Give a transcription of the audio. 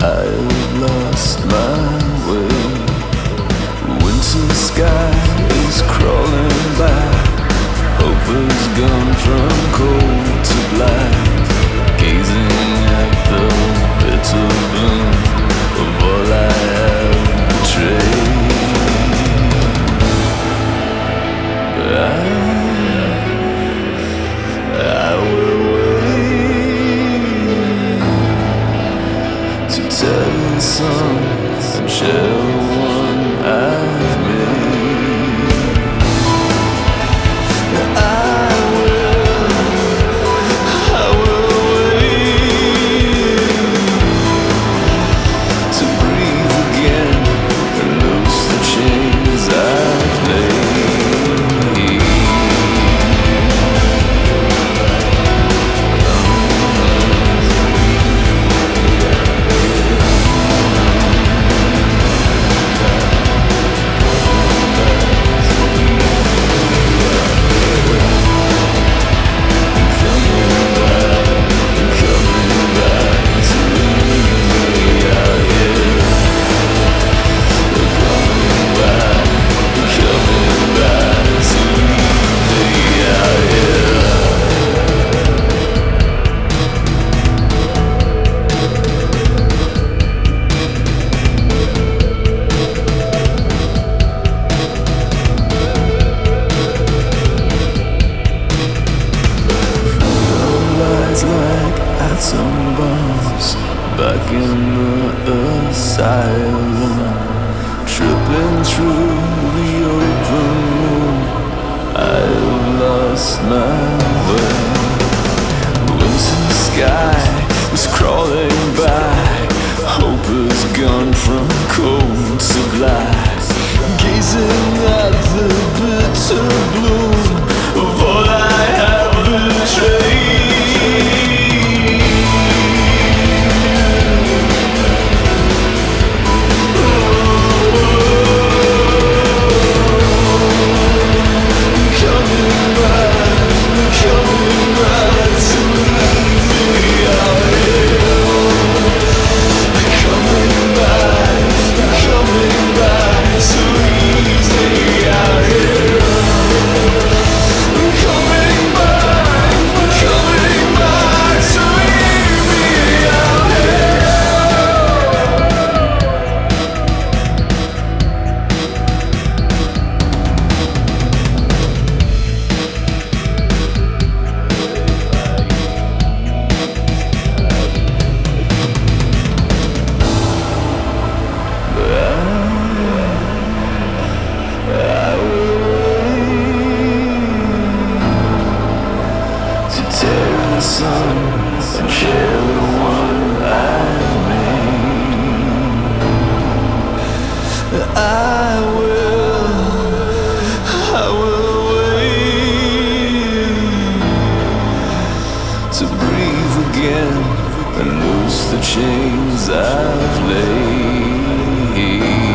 I've lost my way. Winter sky is crawling back. Hope has gone from cold to black. Gazing at the bitter bloom of all I have betrayed. But I will wait to tell the sun and share the one I've made. I will wait to breathe again and loose the chains I've laid. Like atom bombs back in the asylum, tripping through the open room. I've lost my way. Winter sky is crawling back. Hope has gone from cold to black. Gazing at the bitter bloom of all I have betrayed. Take the sun and share the one I've made. I will wait to breathe again and loose the chains I've laid.